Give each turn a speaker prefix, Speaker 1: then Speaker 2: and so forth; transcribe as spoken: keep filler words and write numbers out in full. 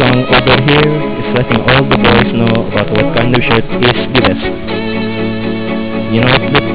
Speaker 1: song over here is letting all the boys know about what kind of shirt is the best. You know what's the